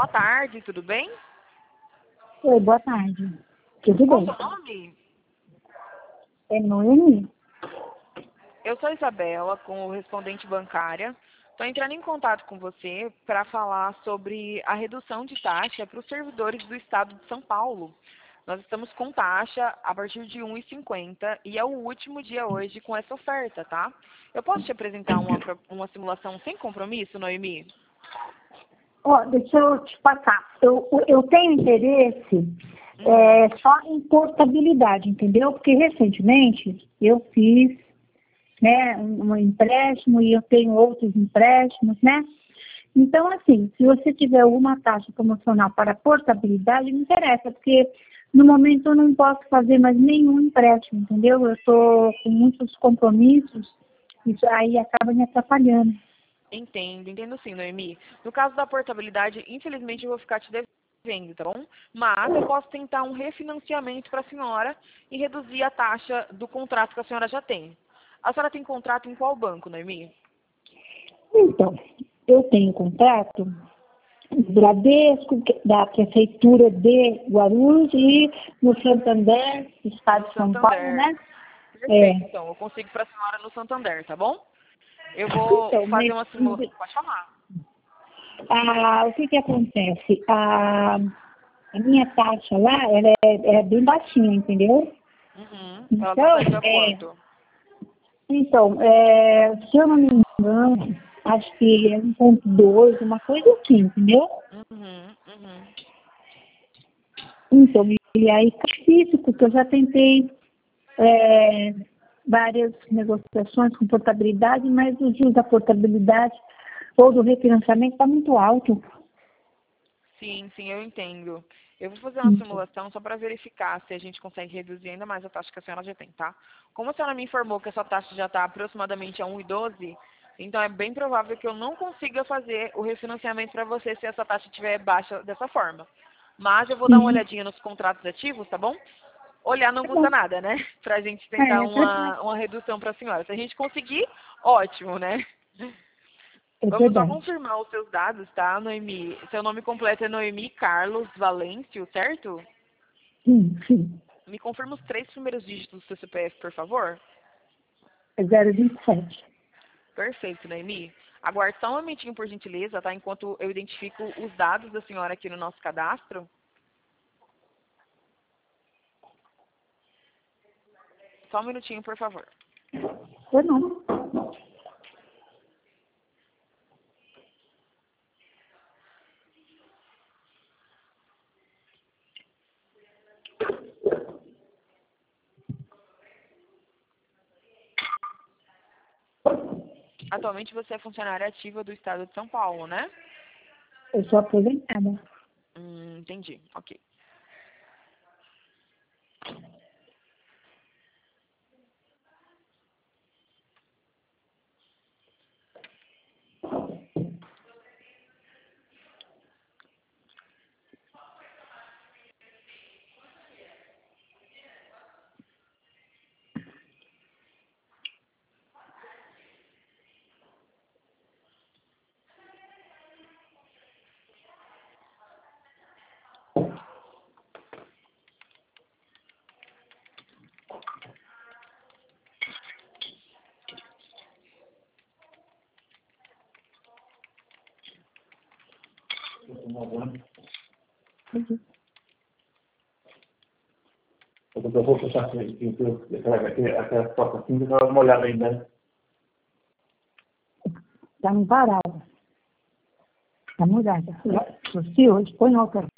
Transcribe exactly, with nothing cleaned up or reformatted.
Boa tarde, tudo bem? Oi, boa tarde. Tudo Qual bem? o seu nome? É Noemi? Eu sou a Isabela, correspondente bancária. Estou entrando em contato com você para falar sobre a redução de taxa para os servidores do estado de São Paulo. Nós estamos com taxa a partir de um real e cinquenta centavos e é o último dia hoje com essa oferta, tá? Eu posso te apresentar uma, pro- uma simulação sem compromisso, Noemi? Ó, deixa eu te passar. Eu, eu tenho interesse é, só em portabilidade, entendeu? Porque recentemente eu fiz, né, um, um empréstimo e eu tenho outros empréstimos, né? Então, assim, se você tiver alguma taxa promocional para portabilidade, me interessa, porque no momento eu não posso fazer mais nenhum empréstimo, entendeu? Eu estou com muitos compromissos, isso aí acaba me atrapalhando. Entendo, entendo sim, Noemi. No caso da portabilidade, infelizmente eu vou ficar te devendo, tá bom? Mas eu posso tentar um refinanciamento para a senhora e reduzir a taxa do contrato que a senhora já tem. A senhora tem contrato em qual banco, Noemi? Então, eu tenho contrato do Bradesco, que- da Prefeitura de Guarulhos e no Santander, Estado No de São Paulo, Santander. né? Perfeito, É. então. Eu consigo para a senhora no Santander, tá bom? Eu vou Então, fazer mas uma simulação. Pode falar. ah, o que que acontece? A, a minha taxa lá, ela é, é bem baixinha, entendeu? Uhum. Ela tá Então, saindo a é, quanto? então é, se eu não me engano, acho que é um ponto dois, uma coisa assim, entendeu? Uhum, uhum. Então, e aí tá difícil, porque eu já tentei é, várias negociações com portabilidade, mas o juros da portabilidade ou do refinanciamento está muito alto. Sim, sim, eu entendo. Eu vou fazer uma Então, simulação só para verificar se a gente consegue reduzir ainda mais a taxa que a senhora já tem, tá? Como a senhora me informou que essa taxa já está aproximadamente a um e doze, então é bem provável que eu não consiga fazer o refinanciamento para você se essa taxa estiver baixa dessa forma. Mas eu vou dar uma sim, olhadinha nos contratos ativos, tá bom? Olhar não tá custa bom. nada, né? Pra gente É, tentar é verdade. uma, uma redução para a senhora. Se a gente conseguir, ótimo, né? É Vamos só verdade. confirmar os seus dados, tá, Noemi? Seu nome completo é Noemi Carlos Valêncio, certo? Sim, sim. Me confirma os três primeiros dígitos do seu C P F, por favor? É zero vinte e sete. Perfeito, Noemi. Aguarde só um momentinho, por gentileza, tá? Enquanto eu identifico os dados da senhora aqui no nosso cadastro. Só um minutinho, por favor. Foi não. Atualmente você é funcionária ativa do Estado de São Paulo, né? Eu sou aposentada. Hum, entendi. Ok. Eu vou fechar aquela porta assim, vou dar uma olhada ainda. Está no varado. Está mudada. Se hoje põe outra.